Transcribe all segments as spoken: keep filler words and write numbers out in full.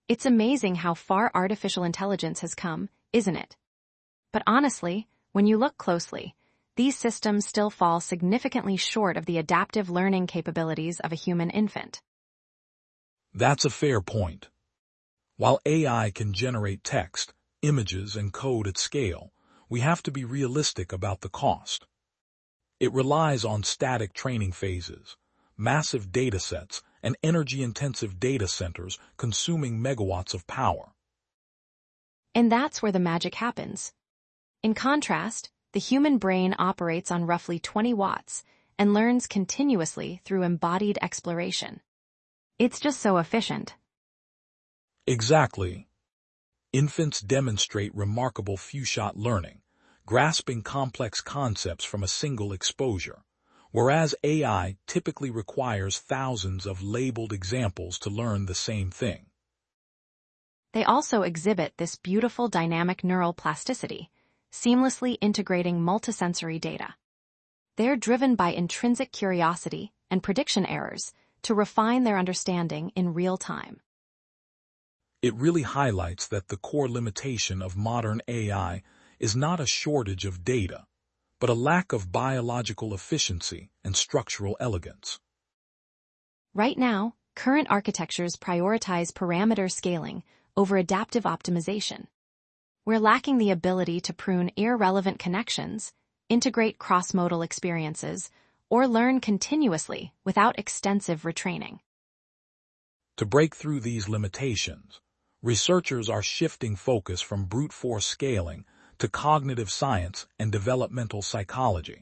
It's amazing how far artificial intelligence has come, isn't it? But honestly, when you look closely, these systems still fall significantly short of the adaptive learning capabilities of a human infant. That's a fair point. While A I can generate text, images, and code at scale, we have to be realistic about the cost. It relies on static training phases, massive datasets, and energy-intensive data centers consuming megawatts of power. And that's where the magic happens. In contrast, the human brain operates on roughly twenty watts and learns continuously through embodied exploration. It's just so efficient. Exactly. Infants demonstrate remarkable few-shot learning, grasping complex concepts from a single exposure, whereas A I typically requires thousands of labeled examples to learn the same thing. They also exhibit this beautiful dynamic neural plasticity, seamlessly integrating multisensory data. They're driven by intrinsic curiosity and prediction errors to refine their understanding in real time. It really highlights that the core limitation of modern A I is not a shortage of data, but a lack of biological efficiency and structural elegance. Right now, current architectures prioritize parameter scaling over adaptive optimization. We're lacking the ability to prune irrelevant connections, integrate cross-modal experiences, or learn continuously without extensive retraining. To break through these limitations, researchers are shifting focus from brute force scaling to cognitive science and developmental psychology.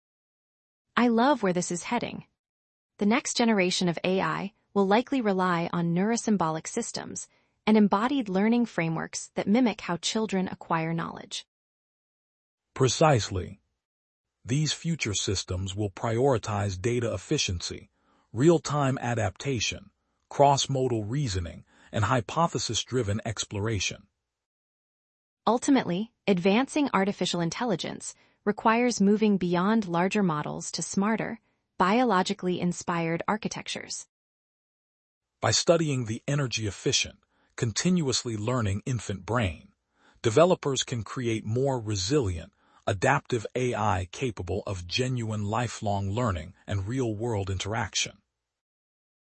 I love where this is heading. The next generation of A I will likely rely on neurosymbolic systems and embodied learning frameworks that mimic how children acquire knowledge. Precisely. These future systems will prioritize data efficiency, real-time adaptation, cross-modal reasoning, and hypothesis-driven exploration. Ultimately, advancing artificial intelligence requires moving beyond larger models to smarter, biologically inspired architectures. By studying the energy-efficient, continuously learning infant brain, developers can create more resilient, adaptive A I capable of genuine lifelong learning and real-world interaction.